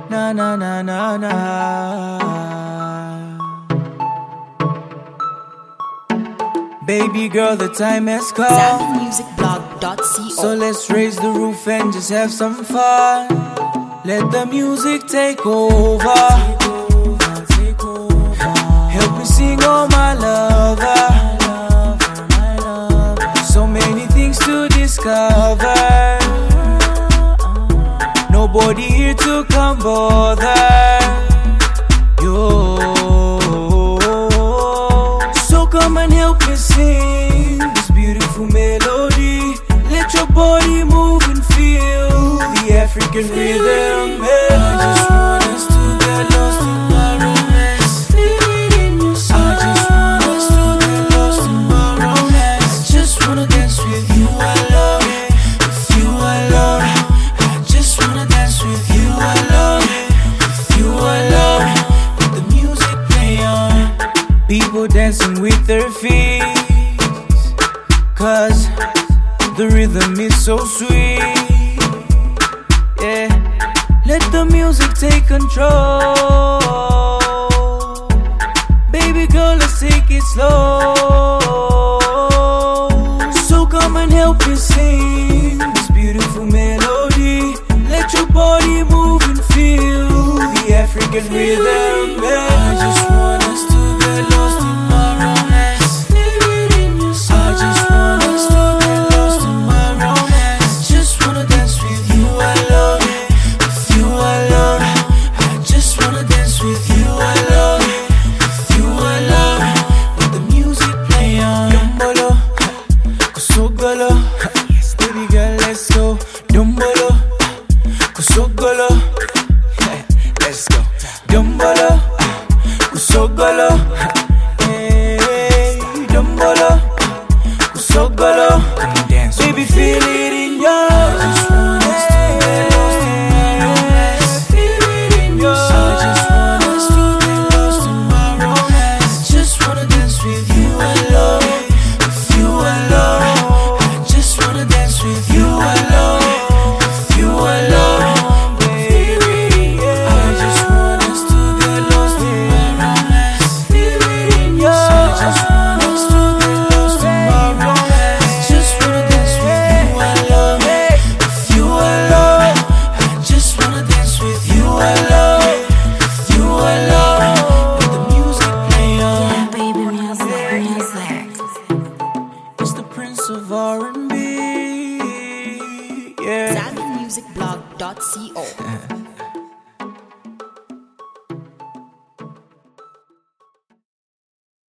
Na na na na na. Baby girl, the time has come. ZambianMusicBlog.co. So let's raise the roof and just have some fun. Let the music take over. Help me sing, oh my lover. So many things to discover. Nobody here to come bother. Yo. So come and help me sing this beautiful melody. Let your body move and feel the African rhythm. I just want us to get lost in my romance. Feel it in your soul. I just want us to get lost in my romance. I just wanna dance with you alone. With you alone. I just wanna dance with you alone. With you alone. With the music play on. People dancing with their feet, 'cause the rhythm is so sweet. Yeah, let the music take control. Baby girl, let's take it slow. So come and help me sing this beautiful melody. Let your body move and feel the African rhythm. Yeah. I just want us to get lost in my romance. Feel it in your soul. I just want us to get lost in my romance. Just wanna dance with you alone. With you alone. I just wanna dance with you alone. With you alone. With the music play on. Dombolo, kusogolo. Baby girl, let's go. Dombolo, kusogolo. Let's go. Dombolo, kusogolo. Hey, dombolo, kusogolo. Come and dance, baby, feel it in your. I just want us to get lost in my romance. Feel it in your. I just want us to get lost in my romance. I just wanna dance with you alone. With you alone. I just wanna dance with you alone. With you alone, baby. Yeah. I just want us to get lost in my romance. Feel it in your. I just want us to get lost in my romance. I just wanna dance with you alone. With you alone. I just wanna dance with you alone. With you alone. Let the music play on. Baby music. It's the Prince of R&B. Yeah. ZambianMusicBlog.co.